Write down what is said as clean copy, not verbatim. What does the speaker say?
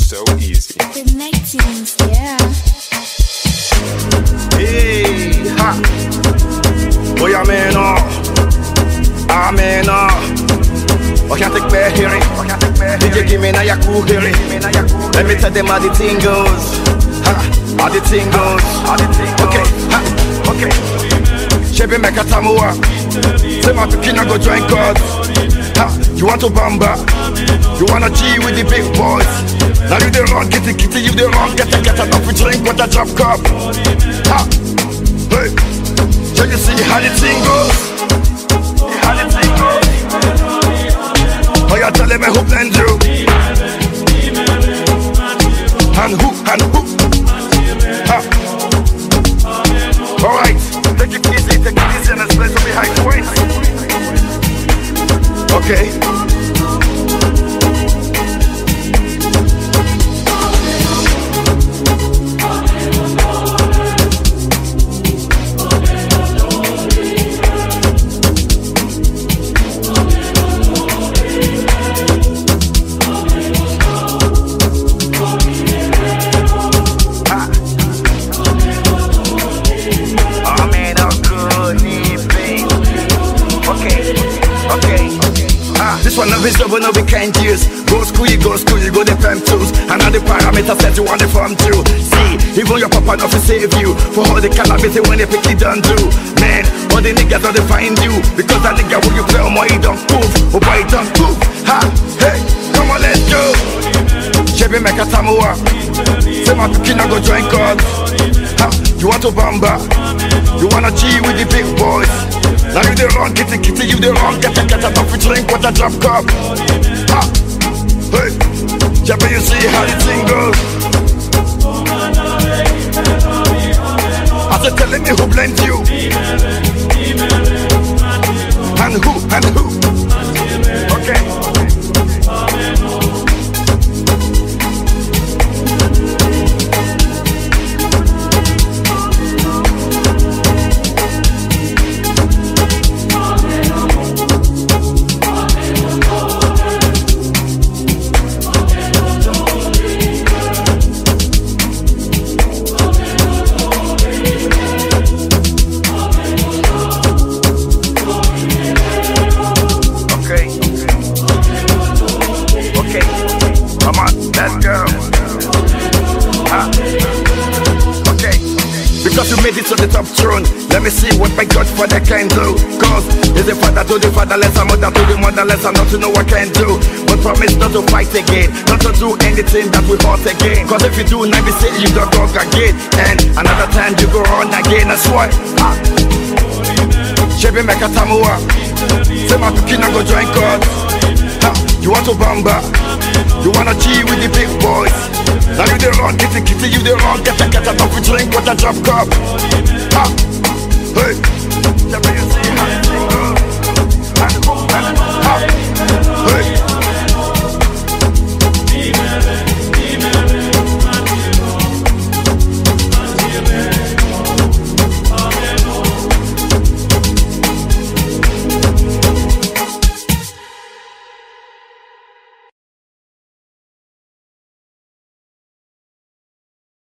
so easy. Connecting, yeah. Hey, ha. Boy, amen, amen, I can't take back hearing. DJ, give me now your cool hearing. Let me tell them how the thing goes. Ha, how the thing goes. Okay, ha, okay. Chebe make a tamuwa. Say my picking go join God. Ha, you want to bamba? You wanna G with the big boys? Now you the wrong, get it, you the wrong, get enough to drink with a drop cup. Ha, hey, so you see how the thing goes? How the thing goes? Oh, you tell me who blend you? And who? Ha. Alright, take it easy and let's play some behind points. Okay. This one of his double no we can't use. Go school, you go the prime tools. And all the parameters that you want the form to. See, even your papa not to save you. For all the calamity when they pick it done do. Man, all the niggas don't find you. Because that nigga when you play on my he don't move. Oh boy, he don't move. Ha, hey, come on, let's go. Chebe make a tamuwa. Say my picking go join God. Ha, you want to bamba? You wanna G with the big boys? Now you the wrong, get it, you the wrong, get enough to drink with a drop cup. Ha, hey, Chebe, you see how the thing goes? I said telling me who blends you. And who? Okay. Because you made it to the top throne. Let me see what my Godfather can do. Cause he's the father to the fatherless, a mother to the motherless, and not to know what can do. But promise not to fight again, not to do anything that we hurt again. Cause if you do, now we say you don't go again. And another time you go on again, that's why. Chebe make a tamuwa. Say my picking go join God. Ha, you want to bamba? You wanna G with the big boys? Now you the wrong, get it, you the wrong, get enough to drink with a drop cup. Ha.